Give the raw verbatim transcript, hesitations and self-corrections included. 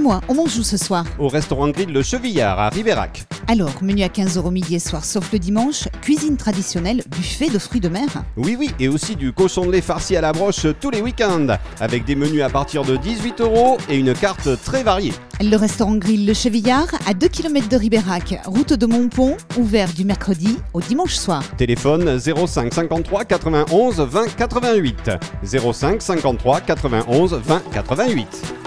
Dis-moi, on mange où ce soir? Au restaurant Grill Le Chevillard à Ribérac. Alors, menu à quinze euros midi et soir, sauf le dimanche, cuisine traditionnelle, buffet de fruits de mer. Oui, oui, et aussi du cochon de lait farci à la broche tous les week-ends, avec des menus à partir de dix-huit euros et une carte très variée. Le restaurant Grill Le Chevillard, à deux kilomètres de Ribérac, route de Montpont, ouvert du mercredi au dimanche soir. Téléphone zéro cinq cinquante-trois quatre-vingt-onze vingt quatre-vingt-huit. zéro cinq cinquante-trois quatre-vingt-onze vingt quatre-vingt-huit.